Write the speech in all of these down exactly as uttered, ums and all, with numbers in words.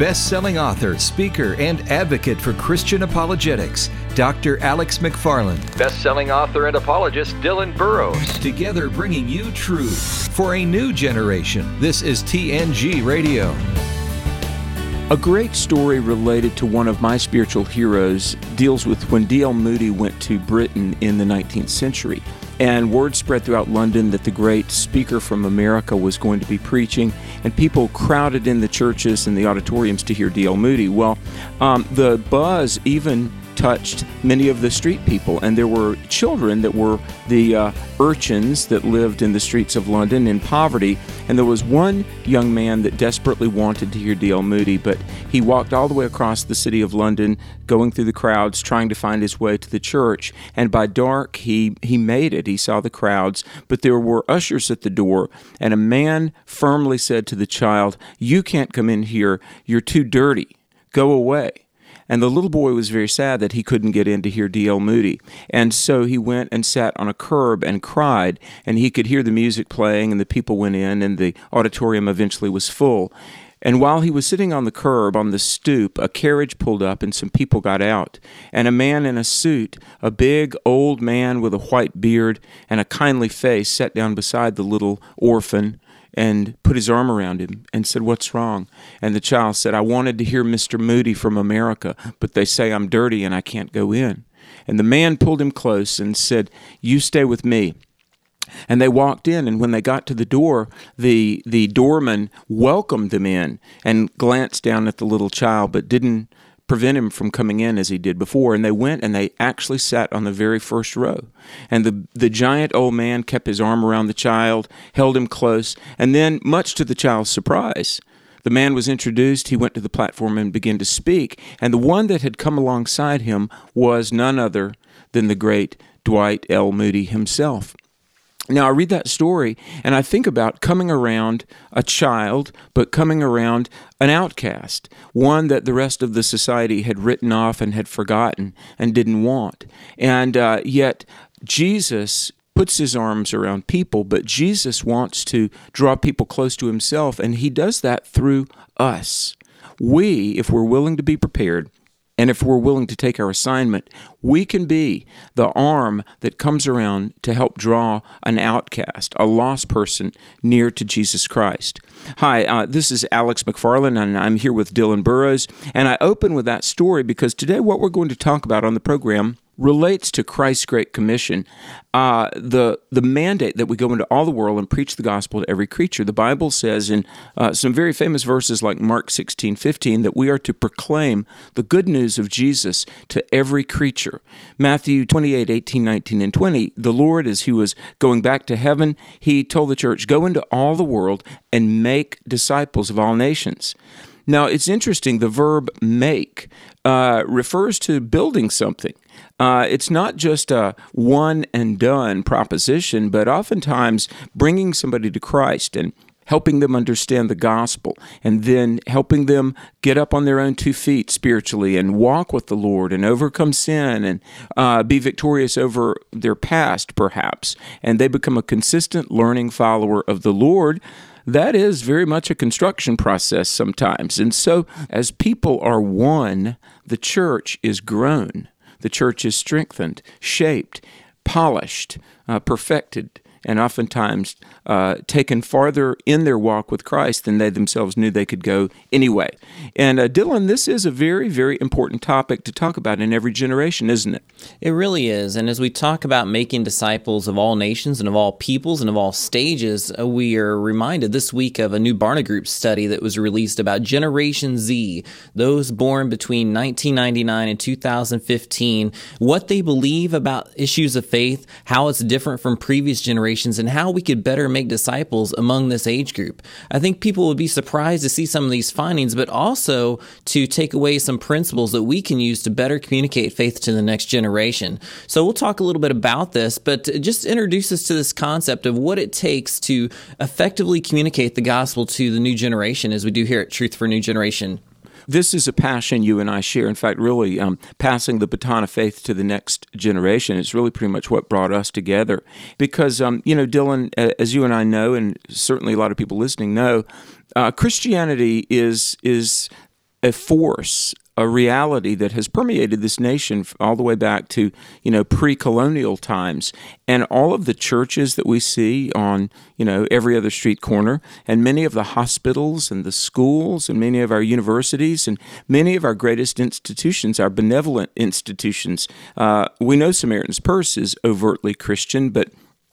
best-selling author, speaker, and advocate for Christian apologetics, Doctor Alex McFarland. Best-selling author and apologist, Dylan Burrows. Together bringing you truth for a new generation. This is T N G Radio. A great story related to one of my spiritual heroes deals with when D L Moody went to Britain in the nineteenth century. And word spread throughout London that the great speaker from America was going to be preaching, and people crowded in the churches and the auditoriums to hear D L Moody. Well, um, the buzz even touched many of the street people, and there were children that were the uh, urchins that lived in the streets of London in poverty, and there was one young man that desperately wanted to hear D L Moody, but he walked all the way across the city of London, going through the crowds, trying to find his way to the church, and by dark he, he made it. He saw the crowds, but there were ushers at the door, and a man firmly said to the child, "You can't come in here, you're too dirty, go away." And the little boy was very sad that he couldn't get in to hear D L Moody. And so he went and sat on a curb and cried, and he could hear the music playing, and the people went in, and the auditorium eventually was full. And while he was sitting on the curb, on the stoop, a carriage pulled up and some people got out. And a man in a suit, a big old man with a white beard and a kindly face, sat down beside the little orphan and put his arm around him and said, "What's wrong?" And the child said, "I wanted to hear Mister Moody from America, but they say I'm dirty and I can't go in." And the man pulled him close and said, "You stay with me." And they walked in, and when they got to the door, the the doorman welcomed them in and glanced down at the little child, but didn't prevent him from coming in as he did before. And they went and they actually sat on the very first row. And the the giant old man kept his arm around the child, held him close, and then, much to the child's surprise, the man was introduced. He went to the platform and began to speak. And the one that had come alongside him was none other than the great Dwight L. Moody himself. Now, I read that story, and I think about coming around a child, but coming around an outcast, one that the rest of the society had written off and had forgotten and didn't want. And uh, yet, Jesus puts his arms around people, but Jesus wants to draw people close to himself, and he does that through us. We, if we're willing to be prepared, and if we're willing to take our assignment, we can be the arm that comes around to help draw an outcast, a lost person, near to Jesus Christ. Hi, uh, this is Alex McFarland, and I'm here with Dylan Burrows. And I open with that story because today what we're going to talk about on the program relates to Christ's Great Commission, uh, the the mandate that we go into all the world and preach the gospel to every creature. The Bible says in uh, some very famous verses like Mark sixteen fifteen that we are to proclaim the good news of Jesus to every creature. Matthew twenty-eight eighteen, nineteen, and twenty, the Lord, as he was going back to heaven, he told the church, "Go into all the world and make disciples of all nations." Now, it's interesting, the verb make uh, refers to building something. Uh, it's not just a one and done proposition, but oftentimes bringing somebody to Christ and helping them understand the gospel, and then helping them get up on their own two feet spiritually and walk with the Lord and overcome sin and uh, be victorious over their past, perhaps. And they become a consistent learning follower of the Lord. That is very much a construction process sometimes. And so as people are one, the church is grown. The church is strengthened, shaped, polished, uh, perfected, and oftentimes uh, taken farther in their walk with Christ than they themselves knew they could go anyway. And uh, Dylan, this is a very, very important topic to talk about in every generation, isn't it? It really is. And as we talk about making disciples of all nations and of all peoples and of all stages, uh, we are reminded this week of a new Barna Group study that was released about Generation Z, those born between nineteen ninety-nine and two thousand fifteen, what they believe about issues of faith, how it's different from previous generations, and how we could better make disciples among this age group. I think people would be surprised to see some of these findings, but also to take away some principles that we can use to better communicate faith to the next generation. So we'll talk a little bit about this, but just introduce us to this concept of what it takes to effectively communicate the gospel to the new generation, as we do here at Truth for New Generation. This is a passion you and I share. In fact, really um, passing the baton of faith to the next generation is really pretty much what brought us together. Because, um, you know, Dylan, as you and I know, and certainly a lot of people listening know, uh, Christianity is is a force, a reality that has permeated this nation all the way back to, you know, pre-colonial times. And all of the churches that we see on, you know, every other street corner, and many of the hospitals and the schools and many of our universities and many of our greatest institutions, our benevolent institutions. Uh, we know Samaritan's Purse is overtly Christian, but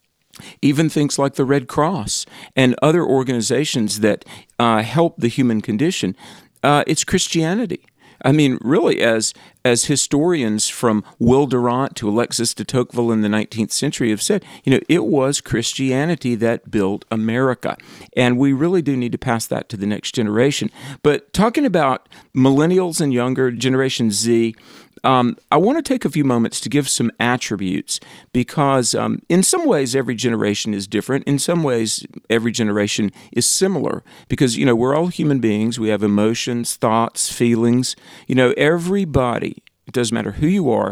even things like the Red Cross and other organizations that uh, help the human condition, uh, it's Christianity. I mean, really, as as historians from Will Durant to Alexis de Tocqueville in the nineteenth century have said, you know, it was Christianity that built America. And we really do need to pass that to the next generation. But talking about millennials and younger, Generation Z, Um, I want to take a few moments to give some attributes because um, in some ways every generation is different. In some ways every generation is similar because, you know, we're all human beings. We have emotions, thoughts, feelings. You know, everybody, it doesn't matter who you are,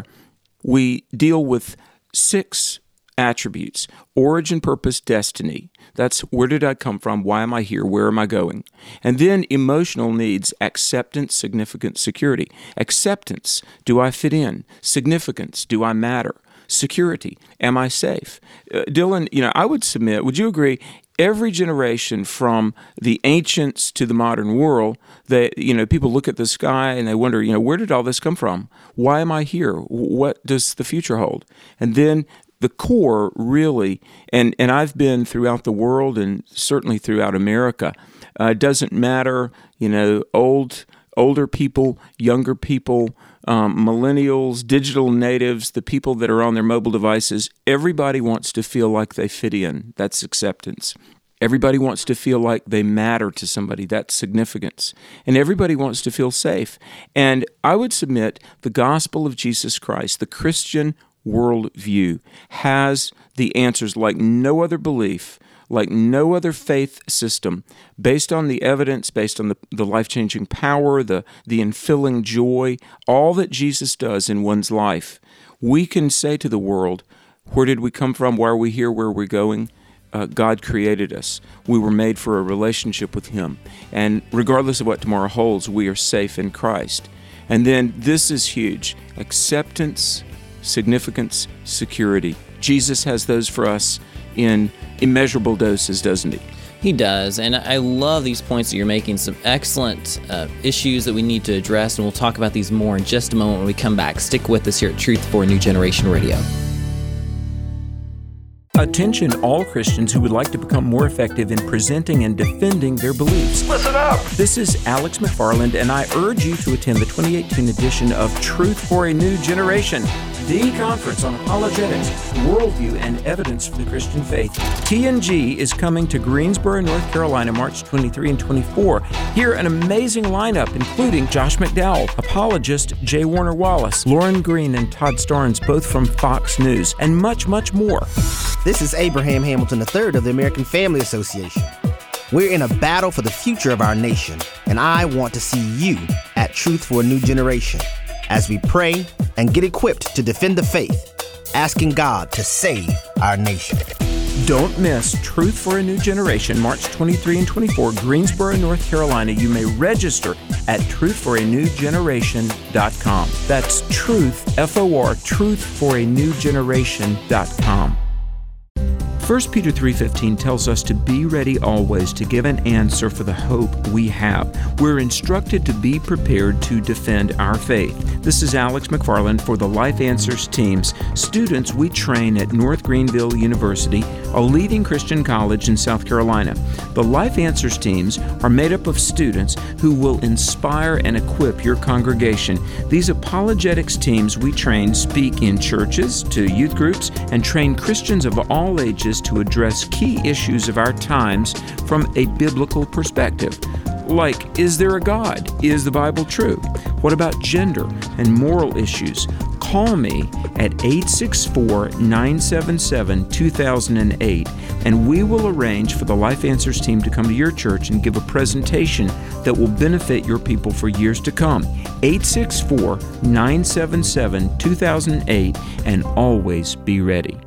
we deal with six attributes: origin, purpose, destiny. That's where did I come from? Why am I here? Where am I going? And then emotional needs: acceptance, significance, security. Acceptance, do I fit in? Significance, do I matter? Security, am I safe? Uh, Dylan, you know, I would submit, would you agree, every generation from the ancients to the modern world, that, you know, people look at the sky and they wonder, you know, where did all this come from? Why am I here? What does the future hold? And then the core really, and, and I've been throughout the world and certainly throughout America, uh, it doesn't matter, you know, old, older people, younger people, um, millennials, digital natives, the people that are on their mobile devices, everybody wants to feel like they fit in. That's acceptance. Everybody wants to feel like they matter to somebody. That's significance. And everybody wants to feel safe. And I would submit the gospel of Jesus Christ, the Christian worldview, has the answers like no other belief, like no other faith system, based on the evidence, based on the, the life-changing power, the, the infilling joy, all that Jesus does in one's life. We can say to the world, where did we come from? Why are we here? Where are we going? Uh, God created us. We were made for a relationship with Him. And regardless of what tomorrow holds, we are safe in Christ. And then this is huge: acceptance, significance, security. Jesus has those for us in immeasurable doses, doesn't He? He does, and I love these points that you're making, some excellent uh, issues that we need to address, and we'll talk about these more in just a moment when we come back. Stick with us here at Truth for a New Generation Radio. Attention all Christians who would like to become more effective in presenting and defending their beliefs. Listen up! This is Alex McFarland, and I urge you to attend the twenty eighteen edition of Truth for a New Generation, the conference on apologetics, worldview, and evidence for the Christian faith. T N G is coming to Greensboro, North Carolina, March twenty-third and twenty-fourth. Hear an amazing lineup, including Josh McDowell, apologist J. Warner Wallace, Lauren Green and Todd Starnes, both from Fox News, and much, much more. This is Abraham Hamilton the third of the American Family Association. We're in a battle for the future of our nation, and I want to see you at Truth for a New Generation as we pray and get equipped to defend the faith, asking God to save our nation. Don't miss Truth for a New Generation, March twenty-third and twenty-fourth, Greensboro, North Carolina. You may register at truth for a new generation dot com. That's truth, F O R, truth for a new generation dot com. First Peter three fifteen tells us to be ready always to give an answer for the hope we have. We're instructed to be prepared to defend our faith. This is Alex McFarland for the Life Answers teams, students we train at North Greenville University, a leading Christian college in South Carolina. The Life Answers teams are made up of students who will inspire and equip your congregation. These apologetics teams we train speak in churches, to youth groups, and train Christians of all ages to address key issues of our times from a biblical perspective. Like, is there a God? Is the Bible true? What about gender and moral issues? Call me at eight six four, nine seven seven, two thousand eight, and we will arrange for the Life Answers team to come to your church and give a presentation that will benefit your people for years to come. eight six four, nine seven seven, two thousand eight, and always be ready.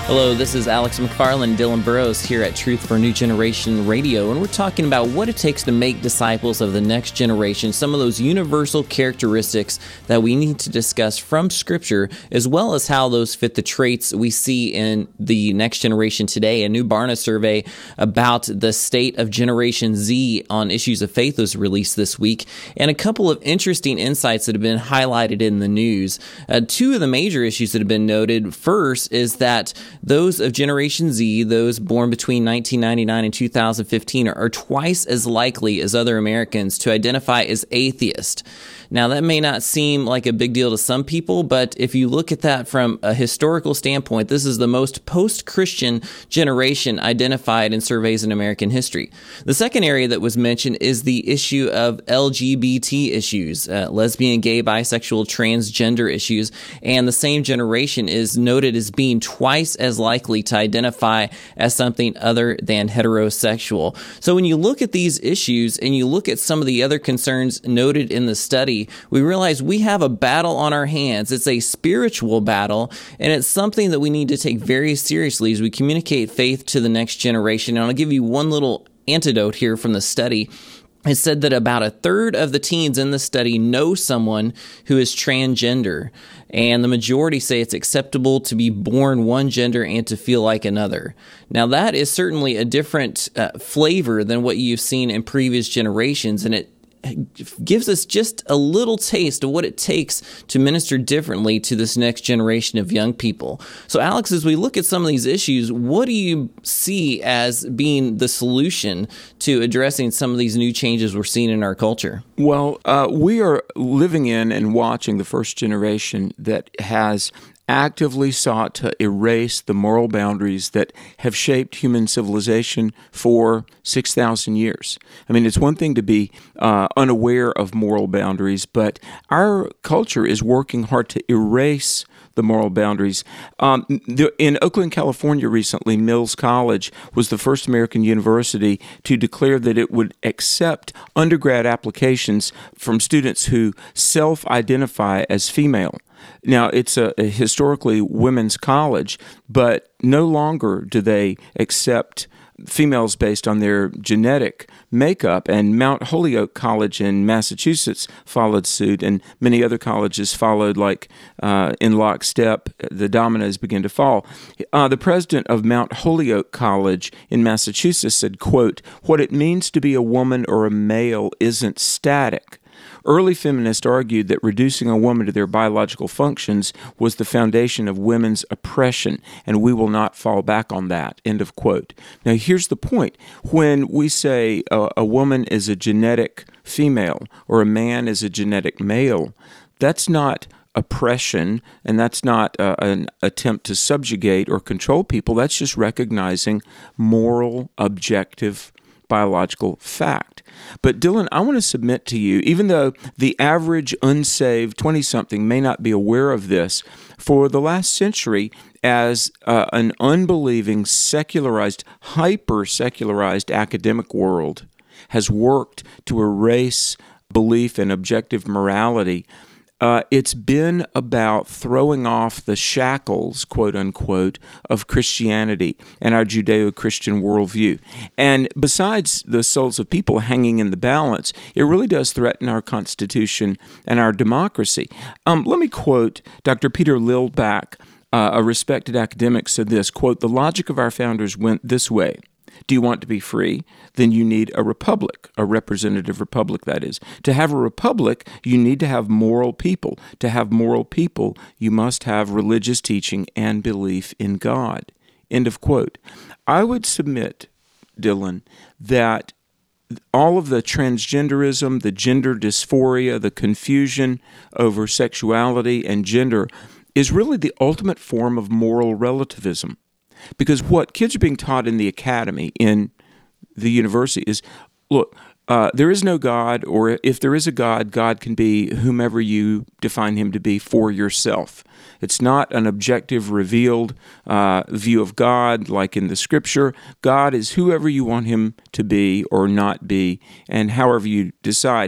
Hello, this is Alex McFarland, Dylan Burrows here at Truth for a New Generation Radio, and we're talking about what it takes to make disciples of the next generation, some of those universal characteristics that we need to discuss from Scripture, as well as how those fit the traits we see in the next generation today. A new Barna survey about the state of Generation Z on issues of faith was released this week, and a couple of interesting insights that have been highlighted in the news. Uh, two of the major issues that have been noted. First is that those of Generation Z, those born between nineteen ninety-nine and two thousand fifteen, are, are twice as likely as other Americans to identify as atheist. Now, that may not seem like a big deal to some people, but if you look at that from a historical standpoint, this is the most post-Christian generation identified in surveys in American history. The second area that was mentioned is the issue of L G B T issues, uh, lesbian, gay, bisexual, transgender issues, and the same generation is noted as being twice as likely to identify as something other than heterosexual. So when you look at these issues and you look at some of the other concerns noted in the study, we realize we have a battle on our hands. It's a spiritual battle, and it's something that we need to take very seriously as we communicate faith to the next generation. And I'll give you one little antidote here from the study. It said that about a third of the teens in the study know someone who is transgender, and the majority say it's acceptable to be born one gender and to feel like another. Now, that is certainly a different uh, flavor than what you've seen in previous generations, and it gives us just a little taste of what it takes to minister differently to this next generation of young people. So, Alex, as we look at some of these issues, what do you see as being the solution to addressing some of these new changes we're seeing in our culture? Well, uh, we are living in and watching the first generation that has actively sought to erase the moral boundaries that have shaped human civilization for six thousand years. I mean, it's one thing to be uh, unaware of moral boundaries, but our culture is working hard to erase the moral boundaries. Um, the, in Oakland, California recently, Mills College was the first American university to declare that it would accept undergrad applications from students who self-identify as female. Now, it's a, a historically women's college, but no longer do they accept females based on their genetic makeup, and Mount Holyoke College in Massachusetts followed suit, and many other colleges followed like uh, in lockstep. The dominoes began to fall. Uh, the president of Mount Holyoke College in Massachusetts said, quote, "What it means to be a woman or a male isn't static. Early feminists argued that reducing a woman to their biological functions was the foundation of women's oppression, and we will not fall back on that." End of quote. Now, here's the point. When we say a, a woman is a genetic female or a man is a genetic male, that's not oppression, and that's not uh, an attempt to subjugate or control people. That's just recognizing moral, objective, biological fact. But Dylan, I want to submit to you, even though the average unsaved twenty-something may not be aware of this, for the last century, as uh, an unbelieving, secularized, hyper-secularized academic world has worked to erase belief in objective morality, Uh, it's been about throwing off the shackles, quote unquote, of Christianity and our Judeo-Christian worldview. And besides the souls of people hanging in the balance, it really does threaten our Constitution and our democracy. Um, let me quote Doctor Peter Lillback, uh, a respected academic, said this, quote, "The logic of our founders went this way. Do you want to be free? Then you need a republic, a representative republic, that is. To have a republic, you need to have moral people. To have moral people, you must have religious teaching and belief in God." End of quote. I would submit, Dylan, that all of the transgenderism, the gender dysphoria, the confusion over sexuality and gender is really the ultimate form of moral relativism. Because what kids are being taught in the academy, in the university, is, look, uh, there is no God, or if there is a God, God can be whomever you define him to be for yourself. It's not an objective, revealed uh, view of God like in the Scripture. God is whoever you want him to be or not be, and however you decide.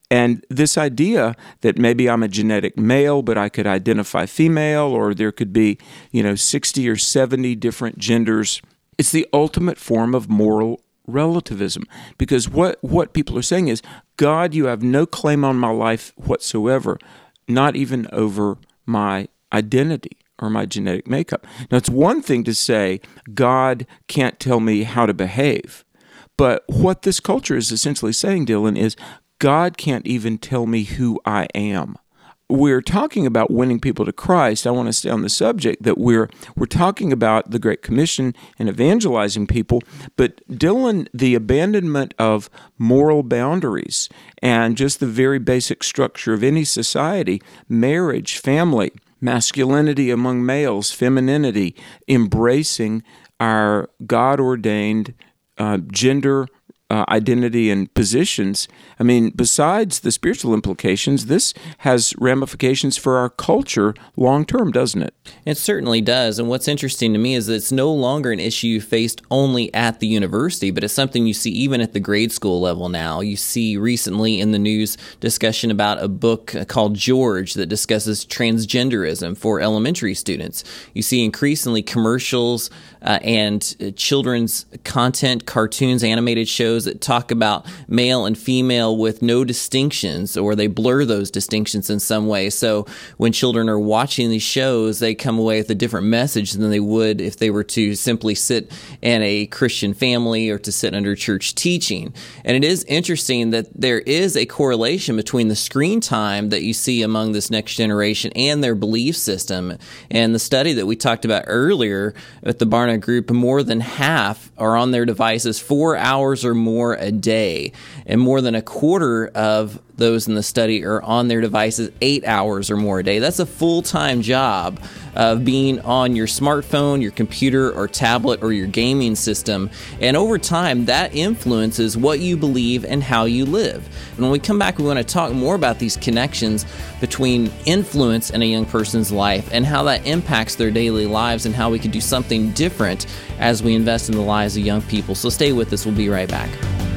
And this idea that maybe I'm a genetic male, but I could identify female, or there could be, you know, sixty or seventy different genders, it's the ultimate form of moral relativism. Because what, what people are saying is, God, you have no claim on my life whatsoever, not even over my identity or my genetic makeup. Now, it's one thing to say, God can't tell me how to behave. But what this culture is essentially saying, Dylan, is God can't even tell me who I am. We're talking about winning people to Christ. I want to stay on the subject that we're we're talking about the Great Commission and evangelizing people. But Dylan, the abandonment of moral boundaries and just the very basic structure of any society, marriage, family, masculinity among males, femininity, embracing our God-ordained uh, gender Uh, identity and positions. I mean, besides the spiritual implications, this has ramifications for our culture long term, doesn't it? It certainly does. And what's interesting to me is that it's no longer an issue faced only at the university, but it's something you see even at the grade school level now. You see recently in the news discussion about a book called George that discusses transgenderism for elementary students. You see increasingly commercials uh, and uh, children's content, cartoons, animated shows that talk about male and female with no distinctions, or they blur those distinctions in some way. So when children are watching these shows, they come away with a different message than they would if they were to simply sit in a Christian family or to sit under church teaching. And it is interesting that there is a correlation between the screen time that you see among this next generation and their belief system. And the study that we talked about earlier at the Barna Group, more than half are on their devices four hours or more more a day, and more than a quarter of those in the study are on their devices eight hours or more a day. That's a full-time job of being on your smartphone, your computer or tablet or your gaming system. And over time, that influences what you believe and how you live. And when we come back, we want to talk more about these connections between influence in a young person's life and how that impacts their daily lives and how we can do something different as we invest in the lives of young people. So stay with us. We'll be right back.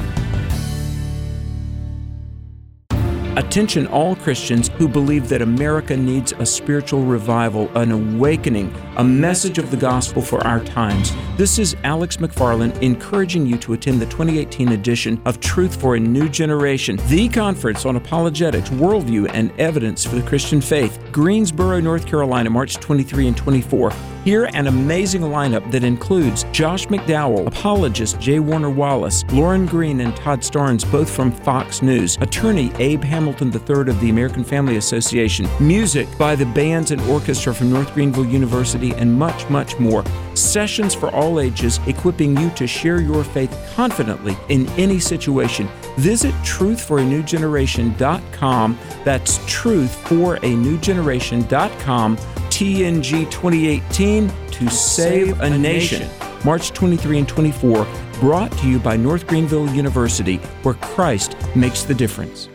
Attention all Christians who believe that America needs a spiritual revival, an awakening, a message of the gospel for our times. This is Alex McFarland encouraging you to attend the twenty eighteen edition of Truth for a New Generation, the conference on apologetics, worldview, and evidence for the Christian faith. Greensboro, North Carolina, March twenty-third and twenty-fourth. Hear an amazing lineup that includes Josh McDowell, apologist J. Warner Wallace, Lauren Green and Todd Starnes, both from Fox News, attorney Abe Hamilton the third of the American Family Association, music by the bands and orchestra from North Greenville University, and much, much more. Sessions for all ages, equipping you to share your faith confidently in any situation. Visit truth for a new generation dot com. That's truth for a new generation dot com. T N G twenty eighteen, to save a nation. March twenty-third and twenty-fourth, brought to you by North Greenville University, where Christ makes the difference.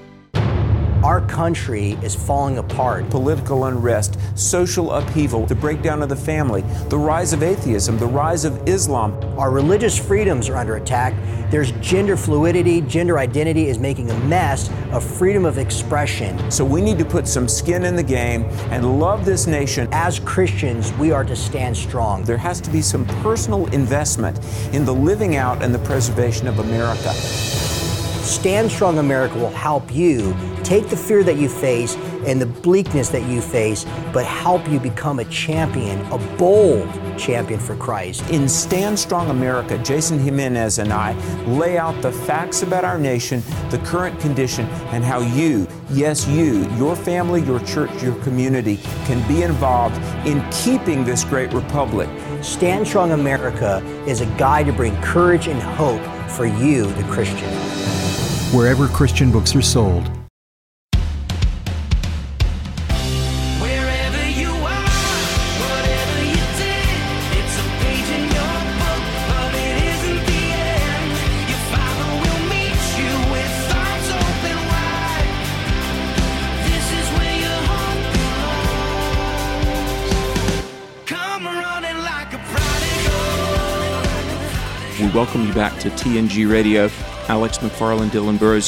Our country is falling apart. Political unrest, social upheaval, the breakdown of the family, the rise of atheism, the rise of Islam. Our religious freedoms are under attack. There's gender fluidity. Gender identity is making a mess of freedom of expression. So we need to put some skin in the game and love this nation. As Christians, we are to stand strong. There has to be some personal investment in the living out and the preservation of America. Stand Strong America will help you take the fear that you face and the bleakness that you face, but help you become a champion, a bold champion for Christ. In Stand Strong America, Jason Jimenez and I lay out the facts about our nation, the current condition, and how you, yes you, your family, your church, your community can be involved in keeping this great republic. Stand Strong America is a guide to bring courage and hope for you, the Christian. Wherever Christian books are sold. We welcome you back to T N G Radio. Alex McFarland, Dylan Burrows here.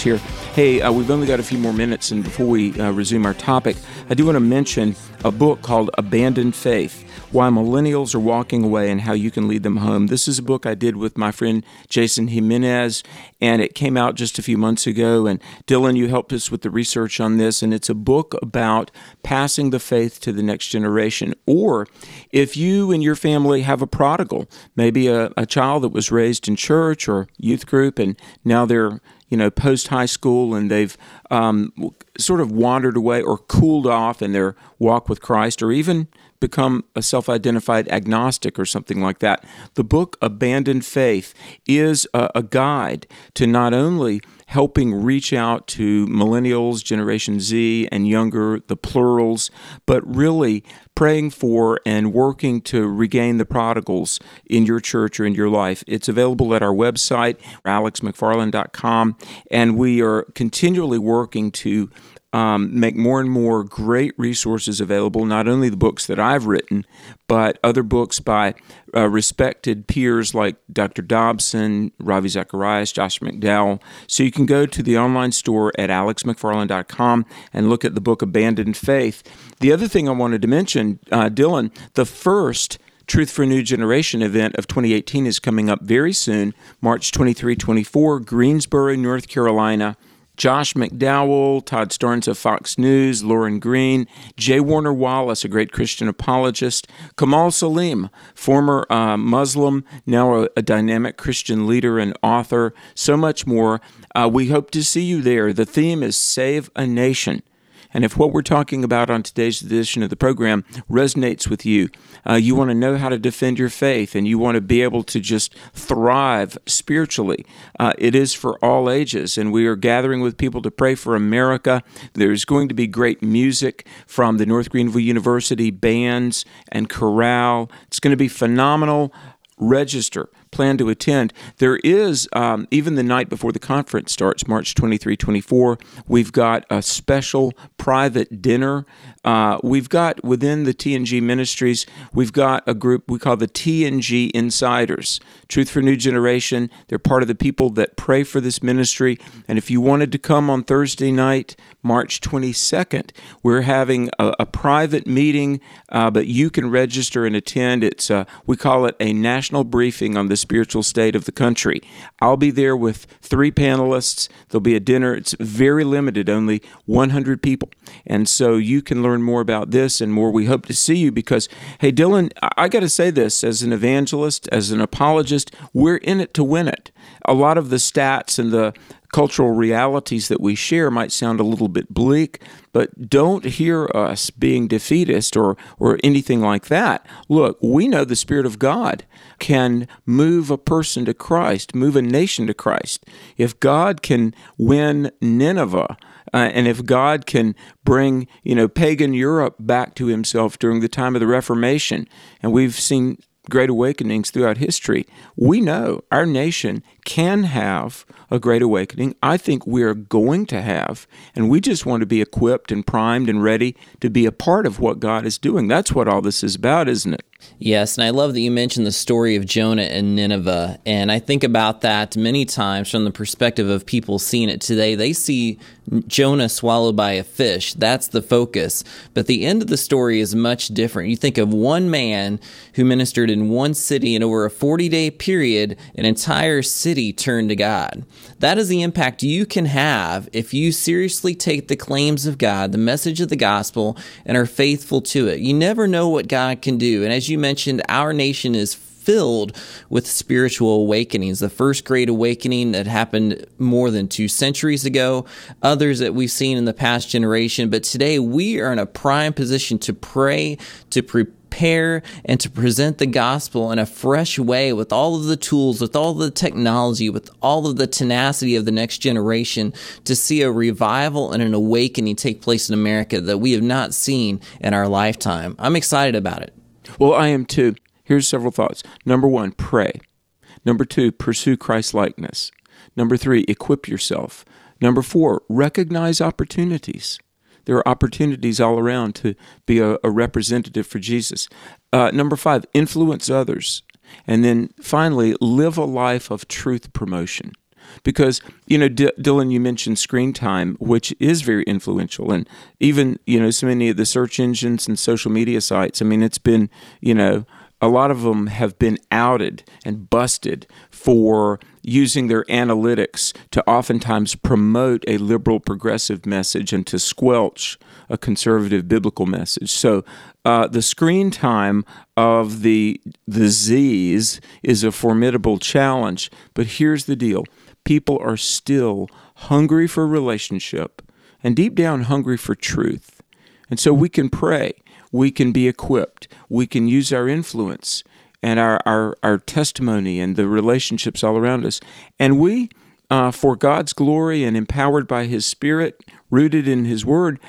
Hey, uh, we've only got a few more minutes, and before we uh, resume our topic, I do want to mention a book called Abandoned Faith, Why Millennials Are Walking Away and How You Can Lead Them Home. This is a book I did with my friend Jason Jimenez, and it came out just a few months ago, and Dylan, you helped us with the research on this, and it's a book about passing the faith to the next generation. Or if you and your family have a prodigal, maybe a, a child that was raised in church or youth group, and now they're you know, post-high school, and they've um, sort of wandered away or cooled off in their walk with Christ, or even become a self-identified agnostic or something like that. The book Abandoned Faith is a, a guide to not only helping reach out to millennials, Generation Z, and younger, the plurals, but really praying for and working to regain the prodigals in your church or in your life. It's available at our website, alex mcfarland dot com, and we are continually working to Um, make more and more great resources available, not only the books that I've written, but other books by uh, respected peers like Doctor Dobson, Ravi Zacharias, Josh McDowell. So you can go to the online store at alex mcfarland dot com and look at the book Abandoned Faith. The other thing I wanted to mention, uh, Dylan, the first Truth for a New Generation event of twenty eighteen is coming up very soon, March twenty-third, twenty-fourth, Greensboro, North Carolina. Josh McDowell, Todd Starnes of Fox News, Lauren Green, J. Warner Wallace, a great Christian apologist, Kamal Salim, former uh, Muslim, now a, a dynamic Christian leader and author, so much more. Uh, we hope to see you there. The theme is Save a Nation. And if what we're talking about on today's edition of the program resonates with you, uh, you want to know how to defend your faith, and you want to be able to just thrive spiritually, uh, it is for all ages. And we are gathering with people to pray for America. There's going to be great music from the North Greenville University bands and chorale. It's going to be phenomenal. Register. Plan to attend. There is, um, even the night before the conference starts, March twenty-third, twenty-fourth, we've got a special private dinner. Uh, we've got, within the T N G Ministries, we've got a group we call the T N G Insiders, Truth for a New Generation. They're part of the people that pray for this ministry. And if you wanted to come on Thursday night, March twenty-second, we're having a, a private meeting, uh, but you can register and attend. It's uh, we call it a national briefing on the spiritual state of the country. I'll be there with three panelists. There'll be a dinner. It's very limited, only one hundred people. And so you can learn more about this and more. We hope to see you because, hey, Dylan, I, I got to say this, as an evangelist, as an apologist, we're in it to win it. A lot of the stats and the cultural realities that we share might sound a little bit bleak, but don't hear us being defeatist or, or anything like that. Look, we know the Spirit of God can move a person to Christ, move a nation to Christ. If God can win Nineveh, uh, and if God can bring, you know, pagan Europe back to himself during the time of the Reformation, and we've seen great awakenings throughout history, we know our nation can have a great awakening. I think we're going to have, and we just want to be equipped and primed and ready to be a part of what God is doing. That's what all this is about, isn't it? Yes, and I love that you mentioned the story of Jonah and Nineveh, and I think about that many times from the perspective of people seeing it today. They see Jonah swallowed by a fish. That's the focus. But the end of the story is much different. You think of one man who ministered in one city, and over a forty-day period, an entire city turned to God. That is the impact you can have if you seriously take the claims of God, the message of the gospel, and are faithful to it. You never know what God can do. And as you mentioned, our nation is filled with spiritual awakenings. The first great awakening that happened more than two centuries ago, others that we've seen in the past generation. But today we are in a prime position to pray, to prepare, and to present the gospel in a fresh way with all of the tools, with all of the technology, with all of the tenacity of the next generation to see a revival and an awakening take place in America that we have not seen in our lifetime. I'm excited about it. Well, I am too. Here's several thoughts. Number one, pray. Number two, pursue Christ-likeness. Number three, equip yourself. Number four, recognize opportunities. There are opportunities all around to be a, a representative for Jesus. Uh, number five, influence others. And then finally, live a life of truth promotion. Because, you know, D- Dylan, you mentioned screen time, which is very influential. And even, you know, so many of the search engines and social media sites, I mean, it's been, you know, a lot of them have been outed and busted for using their analytics to oftentimes promote a liberal progressive message and to squelch a conservative biblical message. So uh, the screen time of the the Z's is a formidable challenge. But here's the deal. People are still hungry for relationship and deep down hungry for truth. And so we can pray. We can be equipped. We can use our influence and our, our, our testimony and the relationships all around us. And we, uh, for God's glory and empowered by His Spirit, rooted in His Word,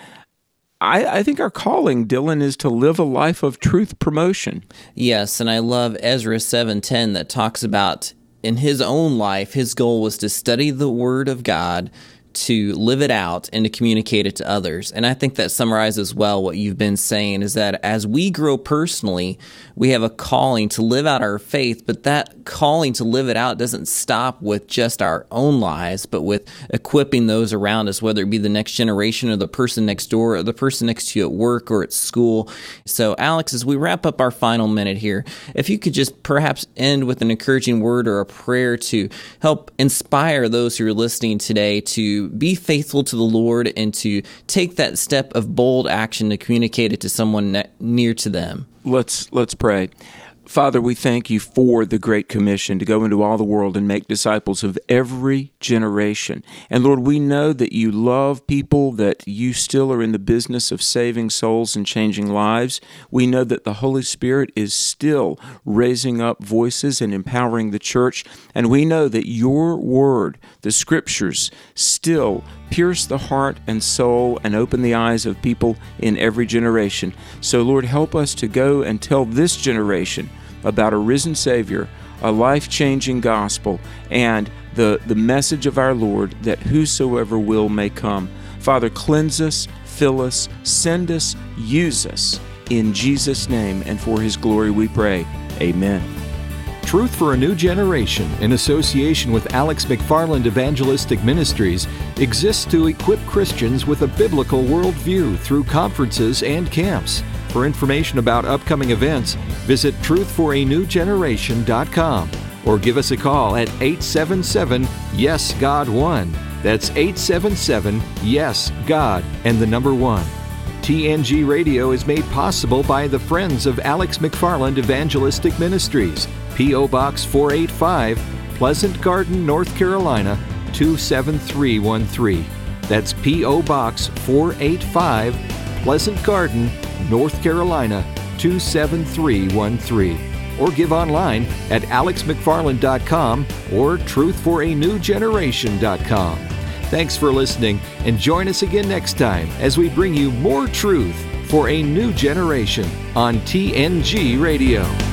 I, I think our calling, Dylan, is to live a life of truth promotion. Yes, and I love Ezra seven ten that talks about in his own life, his goal was to study the Word of God, to live it out, and to communicate it to others. And I think that summarizes well what you've been saying, is that as we grow personally, we have a calling to live out our faith, but that calling to live it out doesn't stop with just our own lives, but with equipping those around us, whether it be the next generation or the person next door or the person next to you at work or at school. So, Alex, as we wrap up our final minute here, if you could just perhaps end with an encouraging word or a prayer to help inspire those who are listening today to be faithful to the Lord and to take that step of bold action to communicate it to someone ne- near to them. Let's let's pray. Father, we thank you for the Great Commission to go into all the world and make disciples of every generation. And Lord, we know that you love people, that you still are in the business of saving souls and changing lives. We know that the Holy Spirit is still raising up voices and empowering the church. And we know that your word, the Scriptures, still pierce the heart and soul and open the eyes of people in every generation. So Lord, help us to go and tell this generation about a risen Savior, a life-changing gospel, and the, the message of our Lord that whosoever will may come. Father, cleanse us, fill us, send us, use us. In Jesus' name and for His glory we pray. Amen. Truth for a New Generation, in association with Alex McFarland Evangelistic Ministries, exists to equip Christians with a biblical worldview through conferences and camps. For information about upcoming events, visit truth for a new generation dot com or give us a call at eight seven seven, yes God one. That's eight seven seven, yes God, and the number one. T N G Radio is made possible by the Friends of Alex McFarland Evangelistic Ministries, P O. Box four eighty-five, Pleasant Garden, North Carolina, two seven three one three. That's P O. Box four eighty-five, Pleasant Garden, North Carolina, two seven three one three. Or give online at alex mcfarland dot com or truth for a new generation dot com. Thanks for listening, and join us again next time as we bring you more truth for a new generation on T N G Radio.